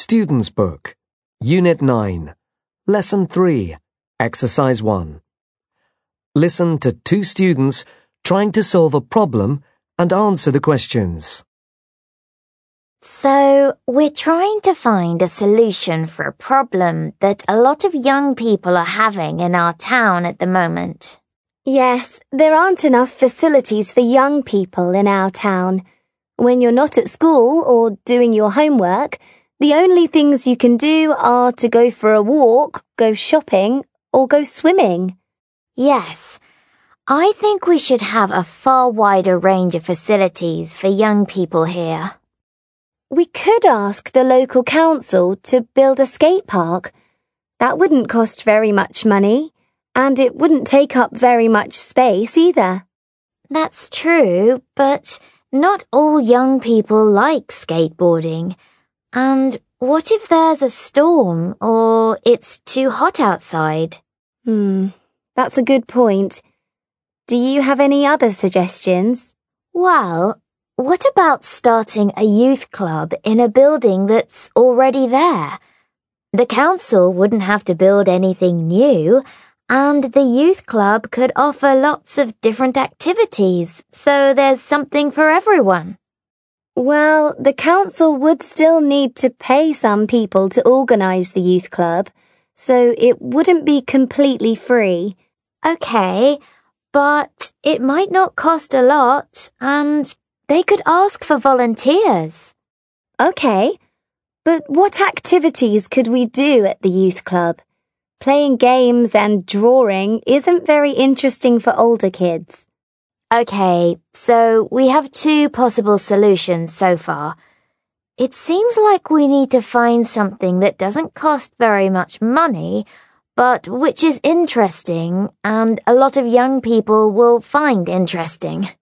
Student's Book, Unit 9, Lesson 3, Exercise 1. Listen to two students trying to solve a problem and answer the questions. So, we're trying to find a solution for a problem that a lot of young people are having in our town at the moment. Yes, there aren't enough facilities for young people in our town. When you're not at school or doing your homework, the only things you can do are to go for a walk, go shopping, or go swimming. Yes, I think we should have a far wider range of facilities for young people here. We could ask the local council to build a skate park. That wouldn't cost very much money, and it wouldn't take up very much space either. That's true, but not all young people like skateboarding. And what if there's a storm or it's too hot outside? That's a good point. Do you have any other suggestions? Well, what about starting a youth club in a building that's already there? The council wouldn't have to build anything new, and the youth club could offer lots of different activities, so there's something for everyone. Well, the council would still need to pay some people to organise the youth club, so it wouldn't be completely free. Okay, but it might not cost a lot, and they could ask for volunteers. Okay, but what activities could we do at the youth club? Playing games and drawing isn't very interesting for older kids. Okay, so we have two possible solutions so far. It seems like we need to find something that doesn't cost very much money, but which is interesting and a lot of young people will find interesting.